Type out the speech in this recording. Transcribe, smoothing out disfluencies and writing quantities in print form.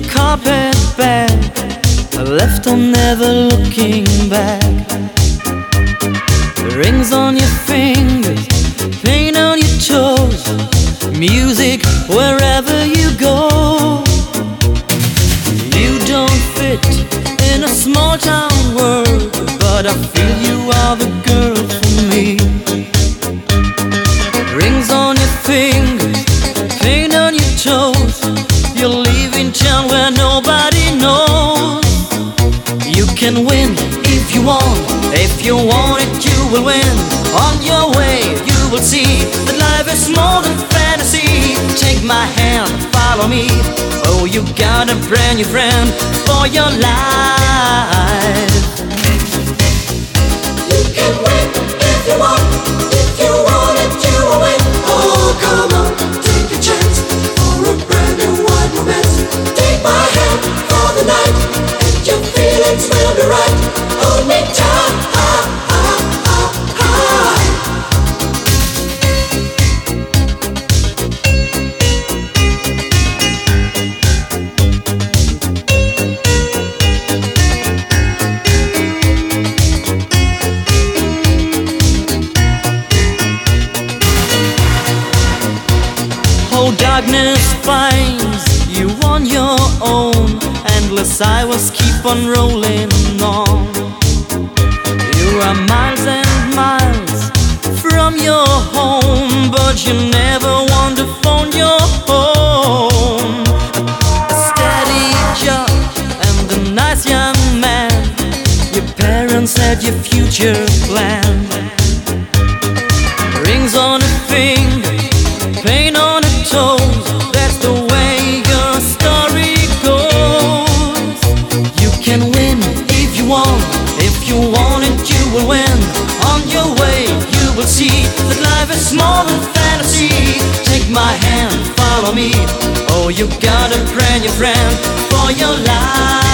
carpet bag, left on never looking back. Rings on your fingers, paint on your toes, music wherever you go. You don't fit in a small town world, but I feel you are the girl for me. Rings on your fingers, paint on your toes, you're leaving town where nobody knows. You can win if you want, if you want it you will win. On your way you will see that life is more than fantasy. Take my hand, follow me. Oh, you got a brand new friend for your life. You can win if you want, if you want it you will win. Oh, come on, take a chance for a brand new wide romance. Take my hand for the night, and your feelings will be right. Hold me tight. Oh, darkness finds you on your own. Endless highways keep on rolling on. You are miles and miles from your home, but you never want to phone your home. A steady job and a nice young man, your parents had your future planned. Rings on a finger, paint on a toes, that's the way your story goes. You can win if you want, if you want it you will win. On your way you will see that life is more than fantasy. Take my hand, follow me. Oh, you got a brand new friend for your life.